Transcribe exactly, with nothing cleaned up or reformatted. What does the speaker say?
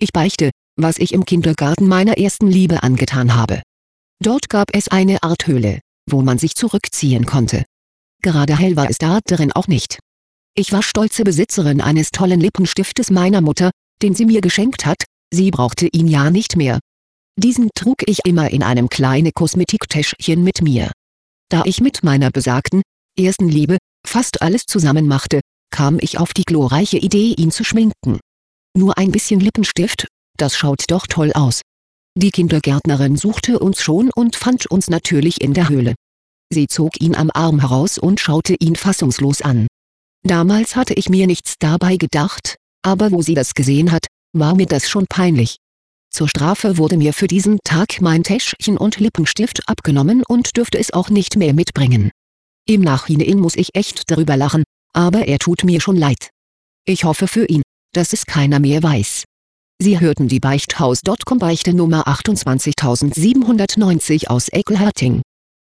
Ich beichte, was ich im Kindergarten meiner ersten Liebe angetan habe. Dort gab es eine Art Höhle, wo man sich zurückziehen konnte. Gerade hell war es da drin auch nicht. Ich war stolze Besitzerin eines tollen Lippenstiftes meiner Mutter, den sie mir geschenkt hat, sie brauchte ihn ja nicht mehr. Diesen trug ich immer in einem kleinen Kosmetiktäschchen mit mir. Da ich mit meiner besagten, ersten Liebe, fast alles zusammen machte, kam ich auf die glorreiche Idee, ihn zu schminken. Nur ein bisschen Lippenstift, das schaut doch toll aus. Die Kindergärtnerin suchte uns schon und fand uns natürlich in der Höhle. Sie zog ihn am Arm heraus und schaute ihn fassungslos an. Damals hatte ich mir nichts dabei gedacht, aber wo sie das gesehen hat, war mir das schon peinlich. Zur Strafe wurde mir für diesen Tag mein Täschchen und Lippenstift abgenommen und dürfte es auch nicht mehr mitbringen. Im Nachhinein muss ich echt darüber lachen, aber er tut mir schon leid. Ich hoffe für ihn, dass es keiner mehr weiß. Sie hörten die Beichthaus Punkt com Beichte Nummer achtundzwanzigsiebenhundertneunzig aus Eckelharting.